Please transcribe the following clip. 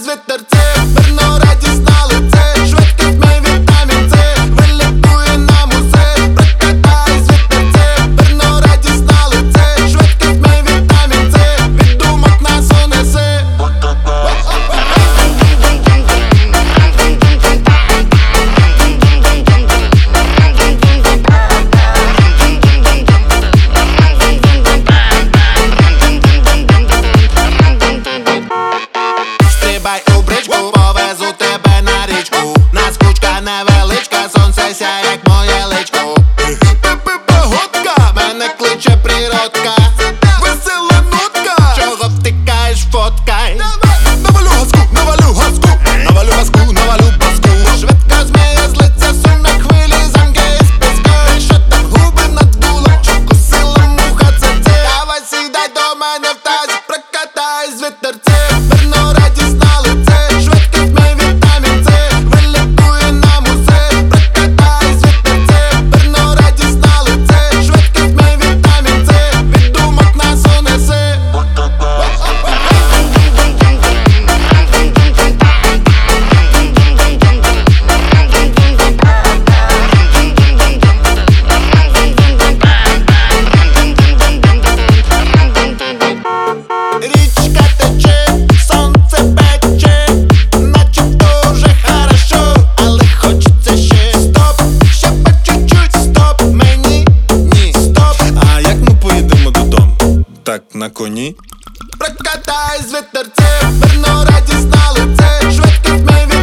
вітерце, верно радість на лице, швидкість мій вітамін С, вилікує на музе, прокатаюсь вітерце, верно радість на лице, швидкість мій вітамін С, від думок нас унесе. Стрибай у бричку, повезу тебе на річку. Нас кучка невеличка, сонце сяє, як моє личко. Погодка, мене кличе природка. Весела нотка, чого втикаєш, фоткай. Навалю газку, навалю газку, навалю газку, навалю баску. Швидко зміє з лиця, сум на хвилі, замки із піску. І що так губи надула, чи вкусила муха це. Давай сідай до мене в тазі, прокатай з вітерце. Верно радість на лице, швидкість мій вітамін С, вилікує на музе, прокатай з вітерце. Верно радість на лице, швидкість мій вітамін С, від думок нас унесе. Річка тече, сонце пече, наче дуже хорошо, але хочеться ще. Стоп, ще по чуть-чуть, стоп, мені ні, стоп. А як ми поїдемо додому? Так, на коні? Прокатай з вітерце, верно радість на лице, швидкість мій